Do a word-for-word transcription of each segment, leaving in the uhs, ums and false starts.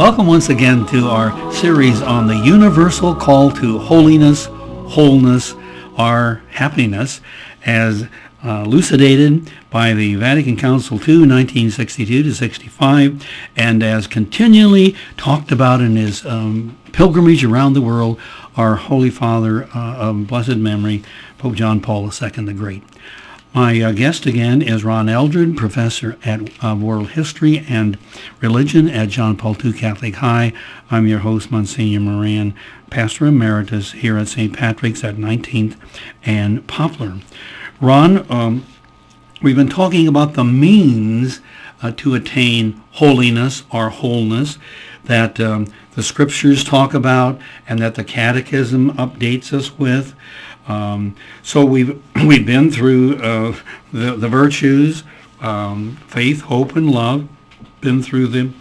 Welcome once again to our series on the universal call to holiness, wholeness, our happiness, as uh, elucidated by the Vatican Council the Second, nineteen sixty-two to sixty-five, and as continually talked about in his um, pilgrimage around the world, our Holy Father uh, of blessed memory, Pope John Paul the Second the Great. My uh, guest again is Ron Eldred, professor at uh, World History and Religion at John Paul the Second Catholic High. I'm your host, Monsignor Moran, pastor emeritus here at Saint Patrick's at nineteenth and Poplar. Ron, um, we've been talking about the means uh, to attain holiness or wholeness that um, the scriptures talk about and that the Catechism updates us with. Um, so we've we've been through uh, the the virtues, um, faith, hope, and love. Been through the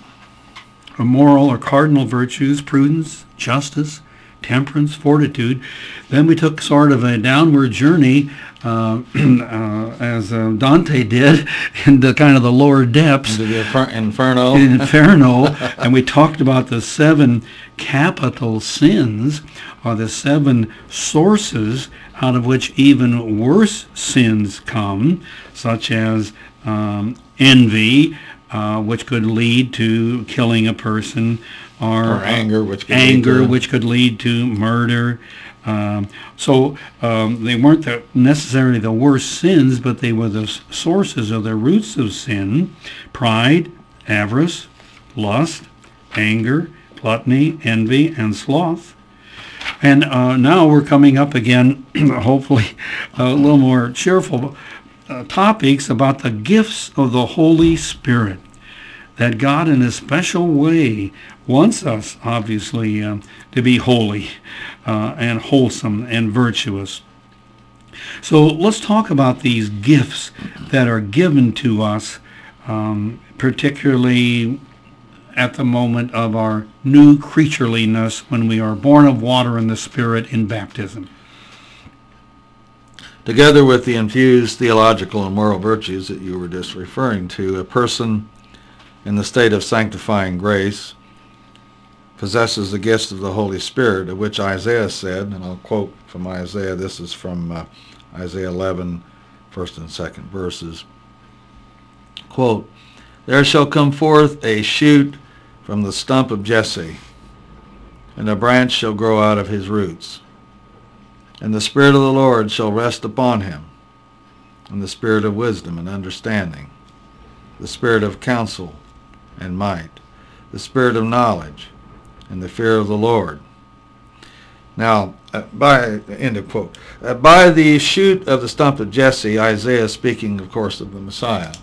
moral or cardinal virtues: prudence, justice, temperance, fortitude. Then we took sort of a downward journey, uh, uh, as uh, Dante did, into kind of the lower depths, into the inferno. Inferno, and we talked about the seven capital sins, or the seven sources out of which even worse sins come, such as um, envy, uh, which could lead to killing a person, or, or anger, which could anger, lead to, which could lead to murder. Um, so um, they weren't the, necessarily the worst sins, but they were the sources or the roots of sin: pride, avarice, lust, anger, gluttony, envy, and sloth. And uh, now we're coming up again, hopefully a little more cheerful uh, topics about the gifts of the Holy Spirit, that God in a special way wants us, obviously, uh, to be holy uh, and wholesome and virtuous. So let's talk about these gifts that are given to us, um, particularly at the moment of our new creatureliness, when we are born of water and the Spirit in baptism. Together with the infused theological and moral virtues that you were just referring to, a person in the state of sanctifying grace possesses the gifts of the Holy Spirit, of which Isaiah said, and I'll quote from Isaiah, this is from uh, Isaiah eleven, first and second verses, quote, "There shall come forth a shoot from the stump of Jesse, and a branch shall grow out of his roots. And the Spirit of the Lord shall rest upon him, and the Spirit of wisdom and understanding, the Spirit of counsel and might, the Spirit of knowledge and the fear of the Lord." Now, uh, by end of quote. Uh, by the shoot of the stump of Jesse, Isaiah speaking, of course, of the Messiah,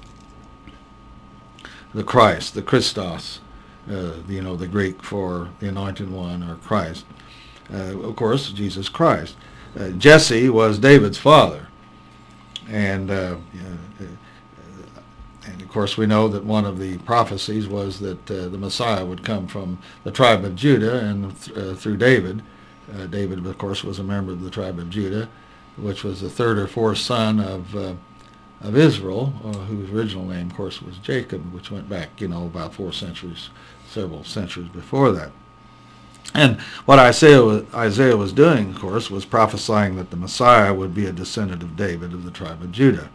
the Christ, the Christos, uh, you know, the Greek for the Anointed One, or Christ. Uh, of course, Jesus Christ. Uh, Jesse was David's father, and uh, uh, and of course we know that one of the prophecies was that uh, the Messiah would come from the tribe of Judah, and th- uh, through David. Uh, David, of course, was a member of the tribe of Judah, which was the third or fourth son of uh, of Israel, uh, whose original name, of course, was Jacob, which went back, you know, about four centuries, several centuries before that. And what Isaiah was, Isaiah was doing, of course, was prophesying that the Messiah would be a descendant of David of the tribe of Judah.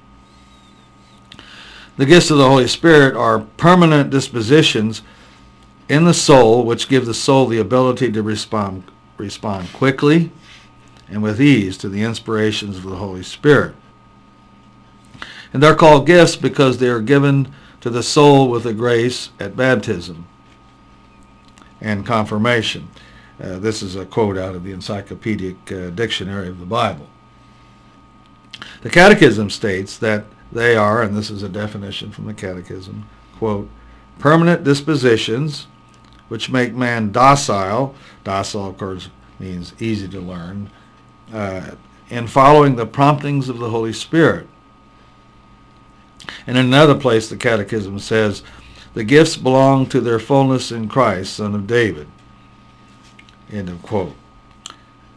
The gifts of the Holy Spirit are permanent dispositions in the soul which give the soul the ability to respond, respond quickly and with ease to the inspirations of the Holy Spirit. And they're called gifts because they are given to the soul with a grace at baptism and confirmation. Uh, this is a quote out of the Encyclopedic uh, Dictionary of the Bible. The Catechism states that they are, and this is a definition from the Catechism, quote, "permanent dispositions which make man docile," docile of course means easy to learn, uh, in following the promptings of the Holy Spirit. And in another place the Catechism says, "the gifts belong to their fullness in Christ, Son of David." End of quote.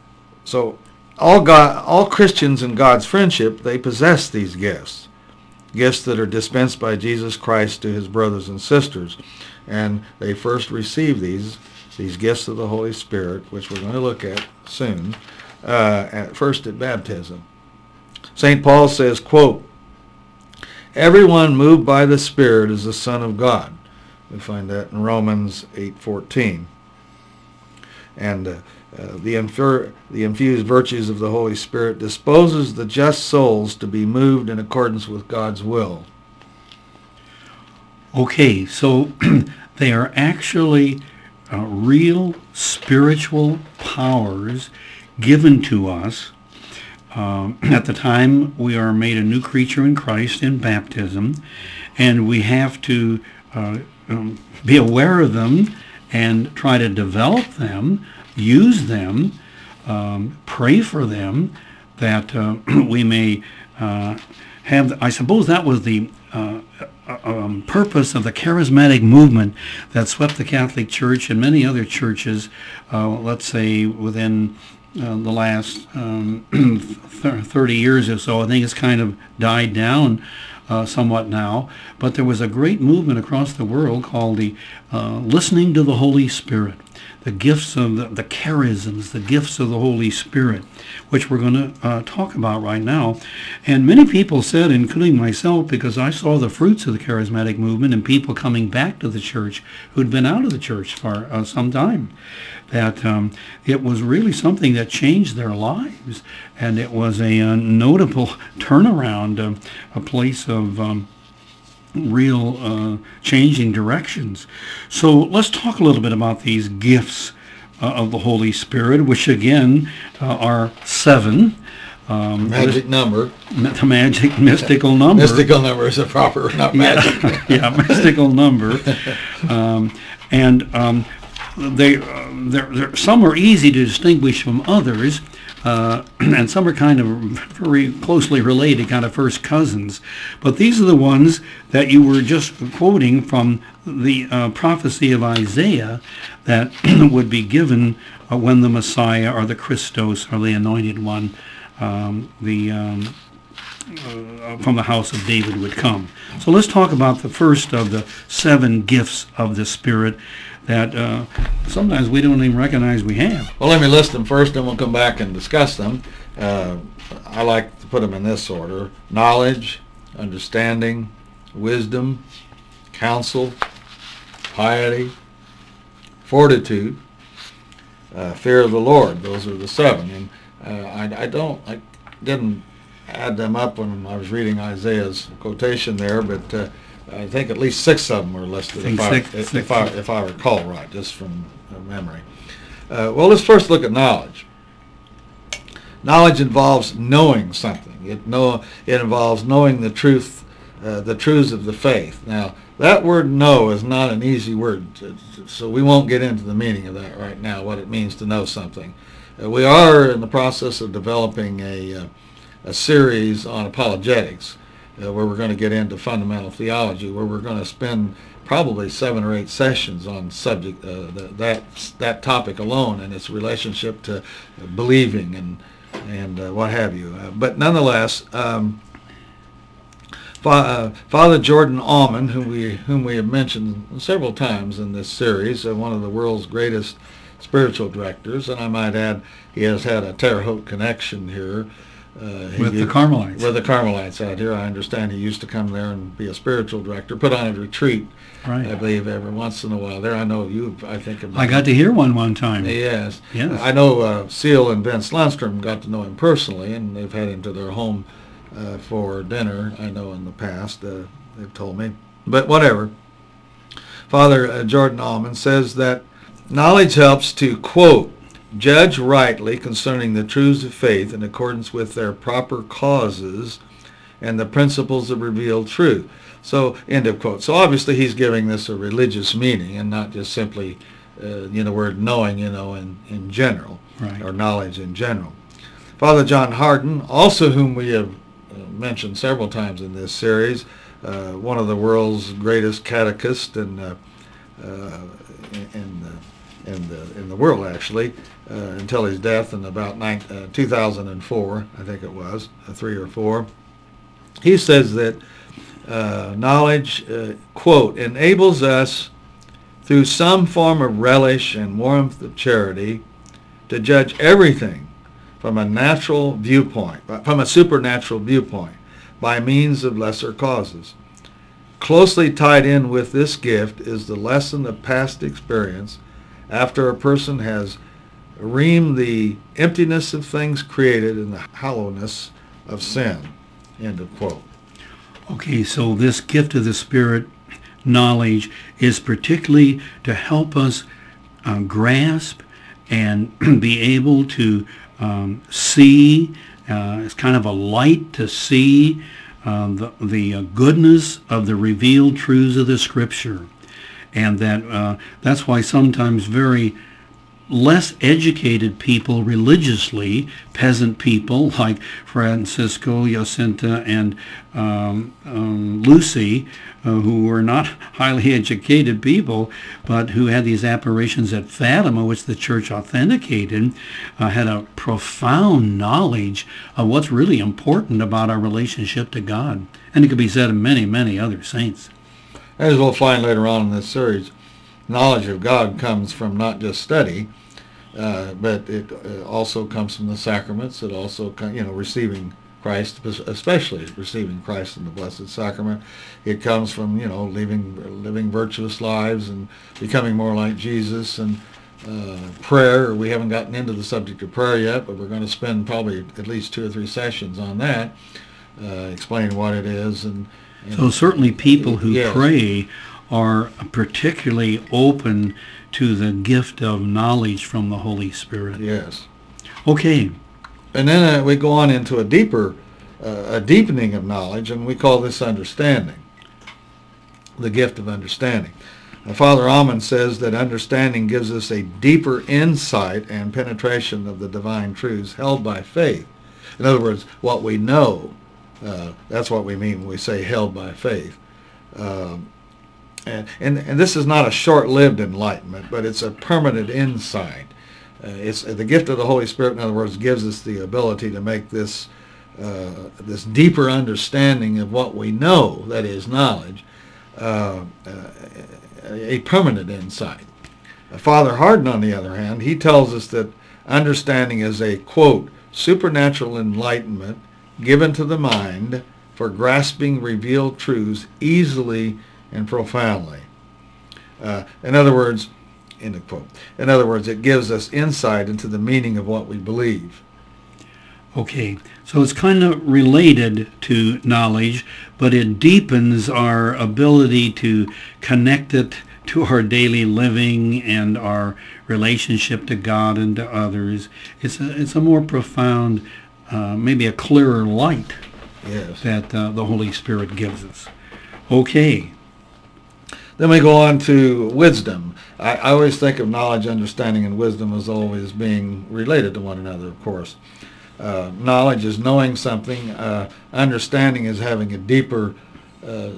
So all God, all Christians in God's friendship, they possess these gifts. gifts that are dispensed by Jesus Christ to his brothers and sisters. And they first receive these, these gifts of the Holy Spirit, which we're going to look at soon, uh, at first at baptism. Saint Paul says, quote, "Everyone moved by the Spirit is a son of God." We find that in Romans eight fourteen. And uh, uh, the, infer- the infused virtues of the Holy Spirit disposes the just souls to be moved in accordance with God's will. Okay, so they are actually uh, real spiritual powers given to us um, at the time we are made a new creature in Christ in baptism, and we have to uh, um, be aware of them and try to develop them, use them, um, pray for them, that uh, we may uh, have, I suppose that was the uh, um, purpose of the charismatic movement that swept the Catholic Church and many other churches, uh, let's say within uh, the last um, thirty years or so. I think it's kind of died down Uh, somewhat now, but there was a great movement across the world called the uh, listening to the Holy Spirit, the gifts of the, the charisms, the gifts of the Holy Spirit, which we're going to uh, talk about right now. And many people said, including myself, because I saw the fruits of the charismatic movement and people coming back to the church who'd been out of the church for uh, some time, that um, it was really something that changed their lives, and it was a, uh notable turnaround, uh, a place of um, real uh, changing directions. So let's talk a little bit about these gifts uh, of the Holy Spirit, which again uh, are seven. Um, magic this, number. The magic, mystical number. Mystical number is a proper, not magic. Yeah, yeah, mystical number. Um, and um, they, uh, they're, they're, some are easy to distinguish from others, uh, and some are kind of very closely related, kind of first cousins. But these are the ones that you were just quoting from the uh, prophecy of Isaiah that would be given uh, when the Messiah or the Christos or the Anointed One, um, the um, uh, from the house of David would come. So let's talk about the first of the seven gifts of the Spirit that uh, sometimes we don't even recognize we have. Well, let me list them first, and we'll come back and discuss them. Uh, I like to put them in this order: knowledge, understanding, wisdom, counsel, piety, fortitude, uh, fear of the Lord. Those are the seven. And uh, I, I don't, I didn't add them up when I was reading Isaiah's quotation there, but uh, I think at least six of them were listed, if I, six, if, six. if, I, if I recall right, just from memory. Uh, well, let's first look at knowledge. Knowledge involves knowing something. It know it involves knowing the truth, uh, the truths of the faith. Now, that word "know" is not an easy word, so we won't get into the meaning of that right now, what it means to know something. Uh, we are in the process of developing a, uh, a series on apologetics, Uh, where we're going to get into fundamental theology, where we're going to spend probably seven or eight sessions on subject uh, the, that that topic alone and its relationship to believing and and uh, what have you. Uh, but nonetheless, um, Fa- uh, Father Jordan Aumann, whom we whom we have mentioned several times in this series, uh, one of the world's greatest spiritual directors, and I might add, he has had a Terre Haute connection here. Uh, with he, the Carmelites. With the Carmelites out here. I understand he used to come there and be a spiritual director, put on a retreat, right. I believe, every once in a while. There, I know you, I think. About I got to hear one one time. Yes. Yes. I know uh, Seal and Vince Lundstrom got to know him personally, and they've had him to their home uh, for dinner, I know in the past, uh, they've told me. But whatever. Father uh, Jordan Aumann says that knowledge helps to, quote, judge rightly concerning the truths of faith in accordance with their proper causes and the principles of revealed truth. So, end of quote. So obviously he's giving this a religious meaning and not just simply, uh, you know, word knowing, you know, in, in general, right. or knowledge in general. Father John Hardon, also whom we have uh, mentioned several times in this series, uh, one of the world's greatest catechists and uh, uh, in the in the in the world, actually, uh, until his death in about nine, uh, two thousand four, I think it was, uh, three or four. He says that uh, knowledge, uh, quote, enables us through some form of relish and warmth of charity to judge everything from a natural viewpoint, from a supernatural viewpoint, by means of lesser causes. Closely tied in with this gift is the lesson of past experience after a person has reamed the emptiness of things created and the hollowness of sin. End of quote. Okay, so this gift of the Spirit, knowledge, is particularly to help us uh, grasp and be able to um, see. Uh, it's kind of a light to see uh, the, the uh, goodness of the revealed truths of the Scripture. And that uh, that's why sometimes very less educated people religiously, peasant people like Francisco, Jacinta, and um, um, Lucy, uh, who were not highly educated people, but who had these apparitions at Fatima, which the church authenticated, uh, had a profound knowledge of what's really important about our relationship to God. And it could be said of many, many other saints. As we'll find later on in this series, knowledge of God comes from not just study, uh, but it uh, also comes from the sacraments. It also, you know, receiving Christ, especially receiving Christ in the Blessed Sacrament. It comes from, you know, living, living virtuous lives and becoming more like Jesus, and uh, prayer. We haven't gotten into the subject of prayer yet, but we're going to spend probably at least two or three sessions on that, uh, explaining what it is. And, and so certainly people who yes. pray are particularly open to the gift of knowledge from the Holy Spirit. Yes. Okay. And then uh, we go on into a deeper, uh, a deepening of knowledge, and we call this understanding, the gift of understanding. Now, Father Almond says that understanding gives us a deeper insight and penetration of the divine truths held by faith. In other words, what we know, uh, that's what we mean when we say held by faith. Um, And, and, and this is not a short-lived enlightenment, but it's a permanent insight. Uh, it's the gift of the Holy Spirit, in other words, gives us the ability to make this uh, this deeper understanding of what we know, that is knowledge, uh, uh, a permanent insight. Uh, Father Hardon, on the other hand, he tells us that understanding is a, quote, supernatural enlightenment given to the mind for grasping revealed truths easily and profoundly. Uh, in other words, end of quote. In other words, it gives us insight into the meaning of what we believe. Okay, so it's kind of related to knowledge, but it deepens our ability to connect it to our daily living and our relationship to God and to others. It's a, it's a more profound, uh, maybe a clearer light Yes. that uh, the Holy Spirit gives us. Okay. Then we go on to wisdom. I, I always think of knowledge, understanding, and wisdom as always being related to one another, of course. Uh, knowledge is knowing something. Uh, understanding is having a deeper, uh,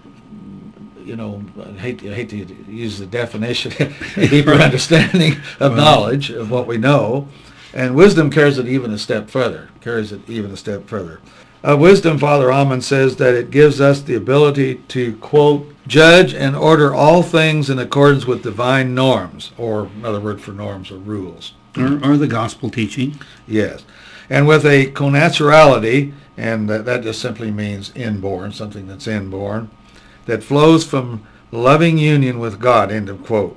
you know, I hate, I hate to use the definition, a deeper understanding of Well, knowledge, of what we know. And wisdom carries it even a step further, carries it even a step further. Uh, wisdom, Father Almond says that it gives us the ability to, quote, judge and order all things in accordance with divine norms, or another word for norms or rules. Or, or the gospel teaching. Yes. And with a connaturality, and that, that just simply means inborn, something that's inborn, that flows from loving union with God, end of quote.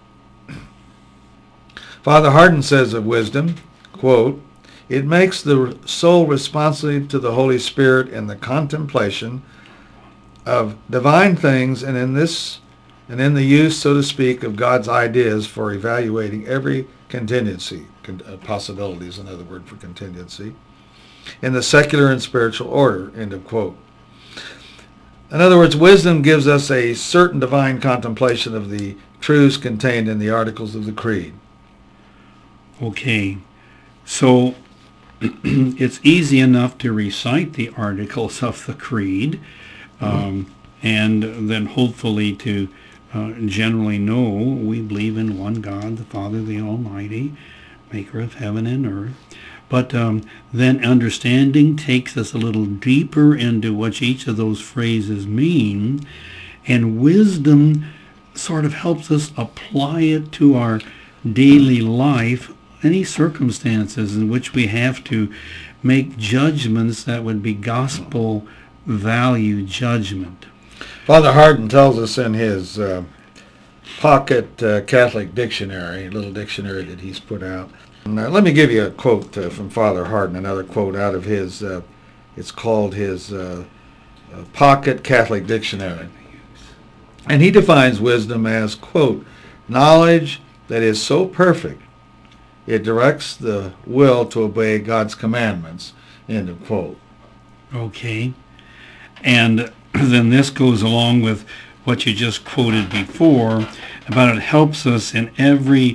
Father Hardon says of wisdom, quote, it makes the soul responsive to the Holy Spirit in the contemplation of divine things, and in this, and in the use, so to speak, of God's ideas for evaluating every contingency, con- uh, possibilities, another word for contingency, in the secular and spiritual order, end of quote. In other words, wisdom gives us a certain divine contemplation of the truths contained in the Articles of the Creed. Okay, so it's easy enough to recite the Articles of the Creed, um, mm-hmm. and then hopefully to uh, generally know we believe in one God, the Father, the Almighty, maker of heaven and earth. But um, then understanding takes us a little deeper into what each of those phrases mean, and wisdom sort of helps us apply it to our daily life, any circumstances in which we have to make judgments that would be gospel value judgment. Father Hardin tells us in his uh, pocket uh, Catholic dictionary, a little dictionary that he's put out. And, uh, let me give you a quote uh, from Father Hardin, another quote out of his, uh, it's called his uh, uh, Pocket Catholic Dictionary. And he defines wisdom as, quote, knowledge that is so perfect it directs the will to obey God's commandments, end of quote. Okay. And then this goes along with what you just quoted before about it helps us in every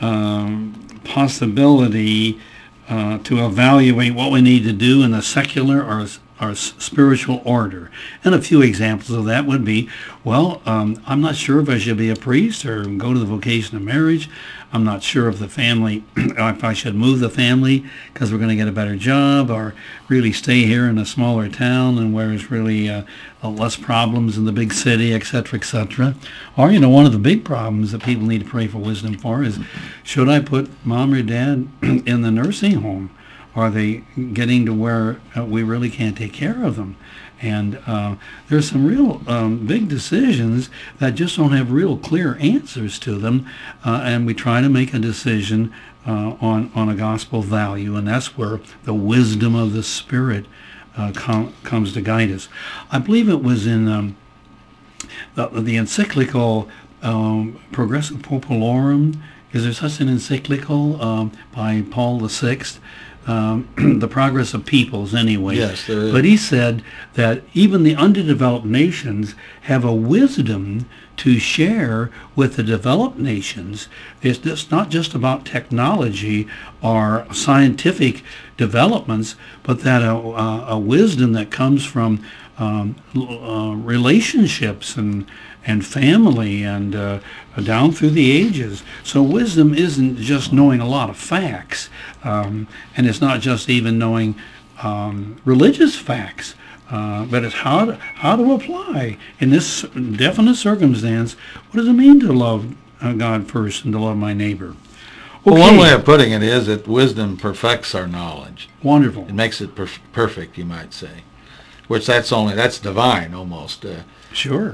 um, possibility uh, to evaluate what we need to do in the secular or our spiritual order. And a few examples of that would be, well, um, I'm not sure if I should be a priest or go to the vocation of marriage. I'm not sure if the family, if I should move the family because we're going to get a better job, or really stay here in a smaller town and where there's really uh, less problems in the big city, et cetera, et cetera. Or, you know, one of the big problems that people need to pray for wisdom for is, should I put mom or dad in the nursing home? Are they getting to where uh, we really can't take care of them? And uh, there's some real um, big decisions that just don't have real clear answers to them, uh, and we try to make a decision uh, on, on a gospel value, and that's where the wisdom of the Spirit uh, com- comes to guide us. I believe it was in um, the, the encyclical um, Progressio Populorum. Is there such an encyclical um, by Paul the Sixth? Um, the progress of peoples anyway. Yes, there is. But he said that even the underdeveloped nations have a wisdom to share with the developed nations. It's just not just about technology or scientific developments, but that a, a, a wisdom that comes from um, uh, relationships and and family and uh, down through the ages. So wisdom isn't just knowing a lot of facts, um, and it's not just even knowing um, religious facts, uh, but it's how to, how to apply in this definite circumstance. What does it mean to love uh, God first and to love my neighbor? Well, one way of putting it is that wisdom perfects our knowledge. Wonderful. It makes it perf- perfect, you might say, which that's only, that's divine almost. Uh, sure.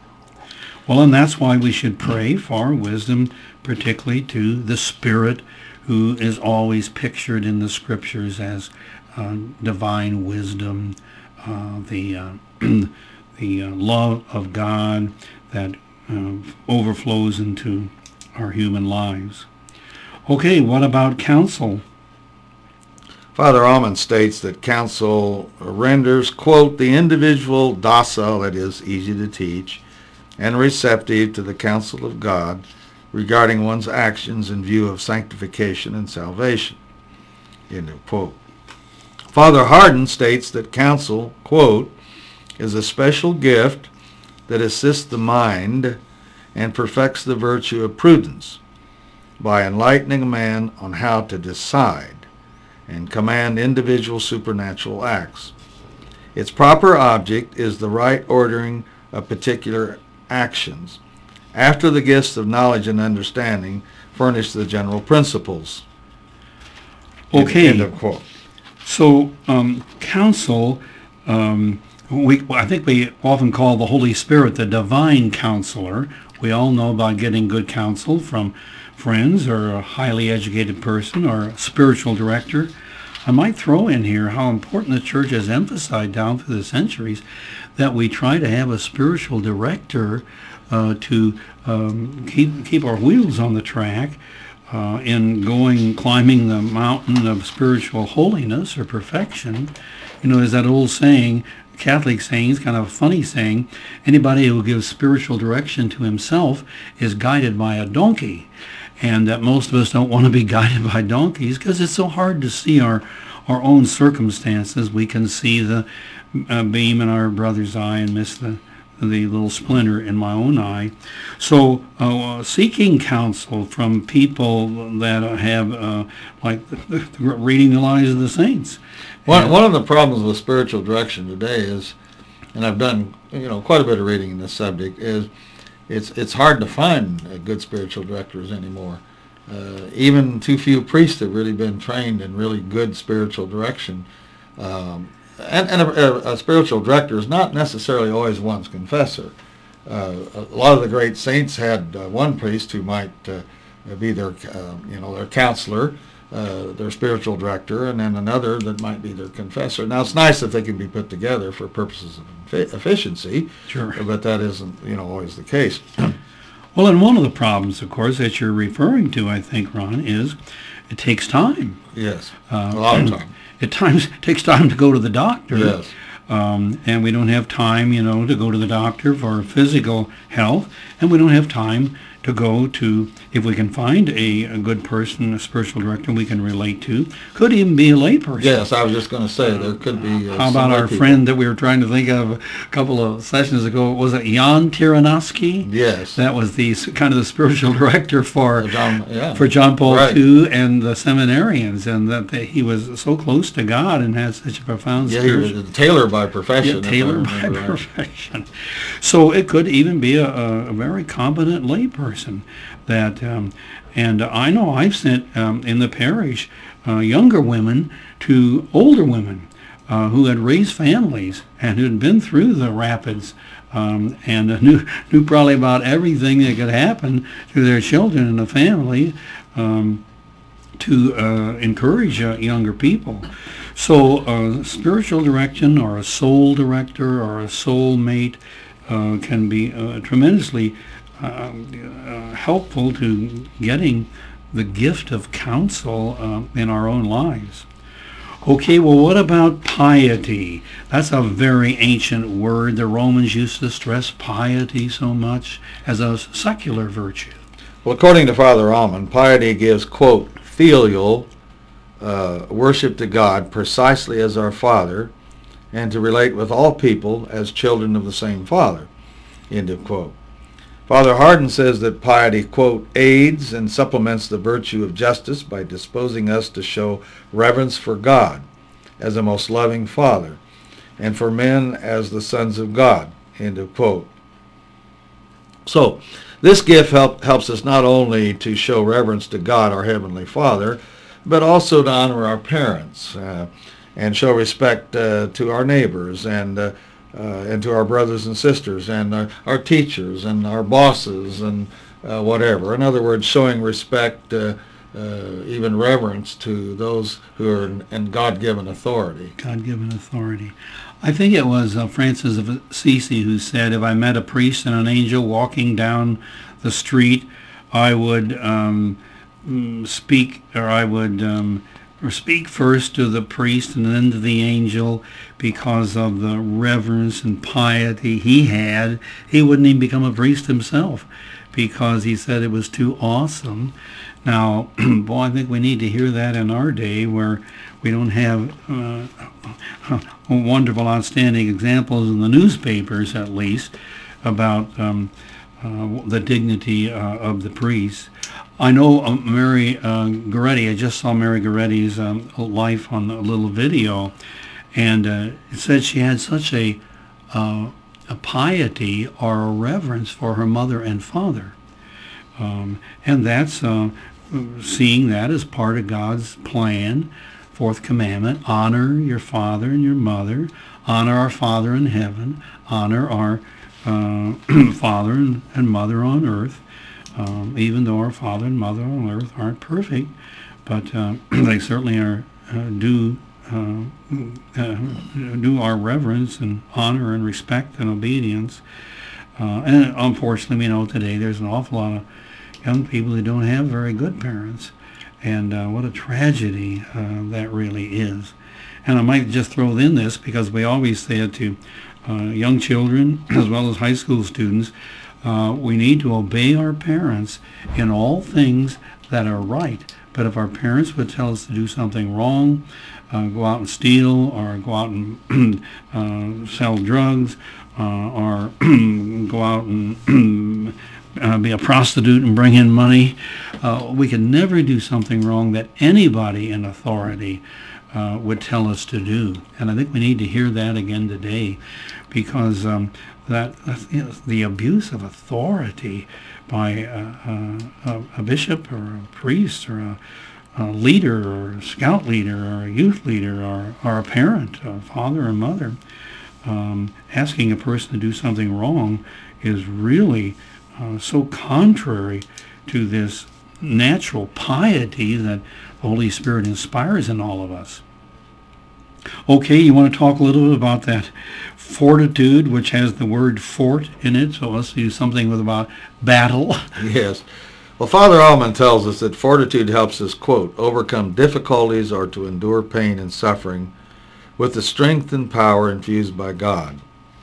Well, and that's why we should pray for wisdom, particularly to the Spirit, who is always pictured in the Scriptures as uh, divine wisdom, uh, the uh, the uh, love of God that uh, overflows into our human lives. Okay, what about counsel? Father Almond states that counsel renders, quote, the individual docile, that is, easy to teach, and receptive to the counsel of God regarding one's actions in view of sanctification and salvation, end of quote. Father Hardin states that counsel, quote, is a special gift that assists the mind and perfects the virtue of prudence by enlightening a man on how to decide and command individual supernatural acts. Its proper object is the right ordering of particular actions, after the gifts of knowledge and understanding furnish the general principles. Okay. End of quote. So, um, counsel, um, we I think we often call the Holy Spirit the divine counselor. We all know about getting good counsel from friends or a highly educated person or a spiritual director. I might throw in here how important the church has emphasized down through the centuries that we try to have a spiritual director uh, to um, keep keep our wheels on the track uh, in going, climbing the mountain of spiritual holiness or perfection. You know, there's that old saying, Catholic saying, it's kind of a funny saying, anybody who gives spiritual direction to himself is guided by a donkey. And that most of us don't want to be guided by donkeys because it's so hard to see our, our own circumstances. We can see the uh, beam in our brother's eye and miss the, the little splinter in my own eye. So uh, seeking counsel from people that have, uh, like the, the, reading the lives of the saints. One, And, one of the problems with spiritual direction today is, and I've done you know quite a bit of reading in this subject, is it's it's hard to find uh, good spiritual directors anymore. Uh, even too few priests have really been trained in really good spiritual direction. Um, and and a, a spiritual director is not necessarily always one's confessor. Uh, a lot of the great saints had uh, one priest who might uh, be their, uh, you know, their counselor, uh, their spiritual director, and then another that might be their confessor. Now, it's nice if they can be put together for purposes of efficiency, sure. but that isn't, you know, always the case. Well, and one of the problems, of course, that you're referring to, I think, Ron, is it takes time. Yes, uh, a lot of time. It times it takes time to go to the doctor. Yes. Um, and we don't have time, you know, to go to the doctor for physical health, and we don't have time to go to, if we can find a, a good person, a spiritual director we can relate to, could even be a layperson. Yes, I was just going to say there could be. Uh, How about our people. friend that we were trying to think of a couple of sessions ago? Was it Jan Tyranowski? Yes. That was the kind of the spiritual director for John, yeah. for John Paul Right. the Second and the seminarians, and that they, he was so close to God and had such a profound Yeah, he spiritual. was a tailor by profession. Yeah, if I tailor by remember right. profession. So it could even be a, a, a very competent layperson. That um, and I know I've sent um, in the parish uh, younger women to older women uh, who had raised families and who had been through the rapids um, and uh, knew knew probably about everything that could happen to their children and the family um, to uh, encourage uh, younger people. So uh, spiritual direction or a soul director or a soul mate uh, can be uh, tremendously uh, uh, helpful to getting the gift of counsel uh, in our own lives. Okay, well, what about piety? That's a very ancient word. The Romans used to stress piety so much as a secular virtue. Well, according to Father Alman, piety gives, quote, filial uh, worship to God precisely as our Father, and to relate with all people as children of the same Father, end of quote. Father Hardon says that piety, quote, aids and supplements the virtue of justice by disposing us to show reverence for God as a most loving Father, and for men as the sons of God, end of quote. So, this gift help, helps us not only to show reverence to God, our Heavenly Father, but also to honor our parents uh, and show respect uh, to our neighbors and uh, uh, and to our brothers and sisters and our, our teachers and our bosses and uh, whatever. In other words, showing respect, uh, uh, even reverence to those who are in, in God-given authority. God-given authority. I think it was uh, Francis of Assisi who said, if I met a priest and an angel walking down the street, I would um, speak, or I would um, or speak first to the priest and then to the angel, because of the reverence and piety he had. He wouldn't even become a priest himself because he said it was too awesome. Now, boy, I think we need to hear that in our day, where we don't have uh, wonderful, outstanding examples in the newspapers, at least, about um, uh, the dignity uh, of the priest. I know uh, Mary uh, Goretti, I just saw Mary Goretti's um, life on a little video, and uh, it said she had such a, uh, a piety or a reverence for her mother and father. Um, and that's uh, seeing that as part of God's plan. Fourth commandment, honor your father and your mother, honor our Father in heaven, honor our uh, father and, and mother on earth. Um, even though our father and mother on earth aren't perfect, but uh, they certainly are uh, do uh, uh, do our reverence and honor and respect and obedience. Uh, and unfortunately, we know today there's an awful lot of young people who don't have very good parents, and uh, what a tragedy uh, that really is. And I might just throw in this, because we always say it to uh, young children as well as high school students. Uh, we need to obey our parents in all things that are right, But if our parents would tell us to do something wrong, uh, go out and steal, or go out and uh, sell drugs, uh, or go out and uh, be a prostitute and bring in money, uh, we can never do something wrong that anybody in authority uh, would tell us to do. And I think we need to hear that again today, because um, that you know, the abuse of authority by a, a, a bishop or a priest or a, a leader or a scout leader or a youth leader or, or a parent, a father or mother, um, asking a person to do something wrong is really uh, so contrary to this natural piety that the Holy Spirit inspires in all of us. Okay, you want to talk a little bit about that fortitude, which has the word fort in it, so let's do something with about battle. Yes. Well, Father Allman tells us that fortitude helps us, quote, overcome difficulties or to endure pain and suffering with the strength and power infused by God.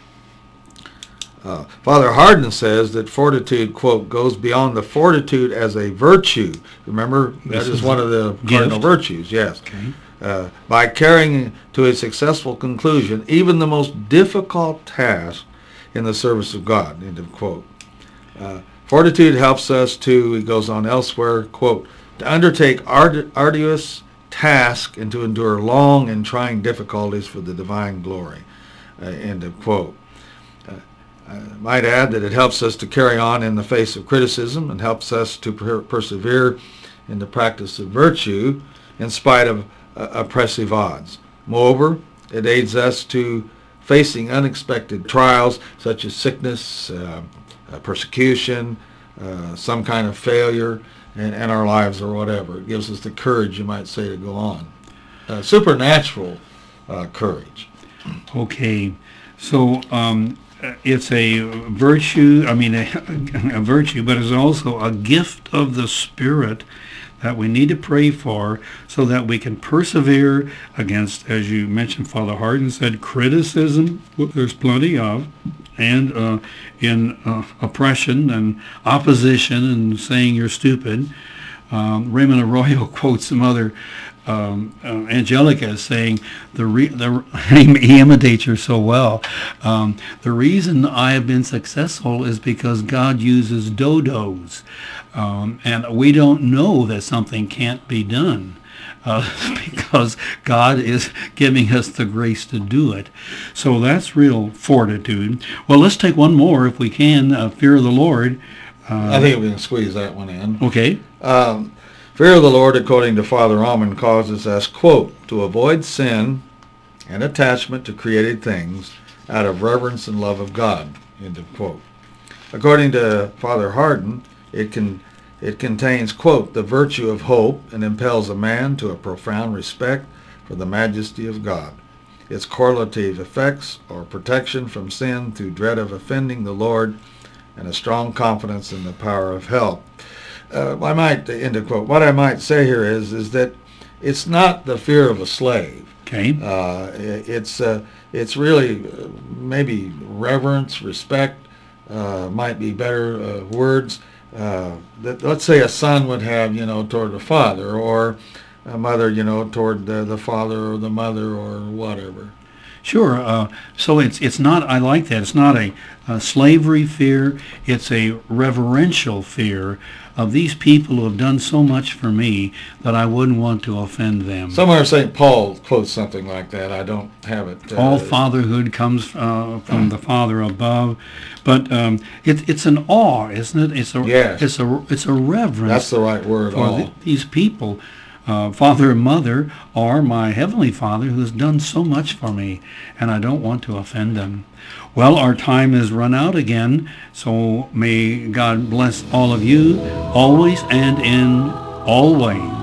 Uh, Father Hardin says that fortitude, quote, goes beyond the fortitude as a virtue. Remember, that is one of the cardinal virtues, yes. Okay. Uh, by carrying to a successful conclusion even the most difficult task in the service of God, end of quote. Uh, fortitude helps us to, he goes on elsewhere, quote, to undertake ard- arduous tasks and to endure long and trying difficulties for the divine glory, uh, end of quote. Uh, I might add that it helps us to carry on in the face of criticism and helps us to per- persevere in the practice of virtue in spite of Uh, oppressive odds. Moreover, it aids us to facing unexpected trials such as sickness, uh, uh, persecution, uh, some kind of failure in, in our lives or whatever. It gives us the courage, you might say, to go on. Uh, supernatural uh, courage. Okay, so um, it's a virtue, I mean a, a virtue, but it's also a gift of the Spirit that we need to pray for so that we can persevere against, as you mentioned, Father Hardin said, criticism, there's plenty of, and uh, in uh, oppression and opposition and saying you're stupid. Um, Raymond Arroyo quotes some other um, uh, Angelica as saying, the, re- the he imitates her so well. Um, the reason I have been successful is because God uses dodos. Um, and we don't know that something can't be done uh, because God is giving us the grace to do it. So that's real fortitude. Well, let's take one more if we can. Uh, fear of the Lord. Uh, I think we can squeeze that one in. Okay. Um, fear of the Lord, according to Father Allman, causes us, quote, to avoid sin and attachment to created things out of reverence and love of God, end of quote. According to Father Hardin, It can, it contains, quote, the virtue of hope and impels a man to a profound respect for the majesty of God. Its correlative effects are protection from sin through dread of offending the Lord and a strong confidence in the power of help. Uh, I might, end of quote, what I might say here is, is that it's not the fear of a slave. Okay. Uh, it's, uh, it's really uh, maybe reverence, respect, uh, might be better uh, words. Uh, that, let's say a son would have, you know, toward the father, or a mother, you know, toward the, the father or the mother or whatever. Sure. Uh, so it's it's not, I like that, it's not a, a slavery fear, it's a reverential fear of these people who have done so much for me that I wouldn't want to offend them. Somewhere Saint Paul quotes something like that. I don't have it. Uh, All fatherhood comes uh, from the Father above, but um, it, it's an awe, isn't it? It's a Yes. it's a it's a reverence. That's the right word. For All. the, these people. Uh, father and mother are my Heavenly Father who has done so much for me, and I don't want to offend them. Well, our time has run out again, so may God bless all of you, always and in all ways.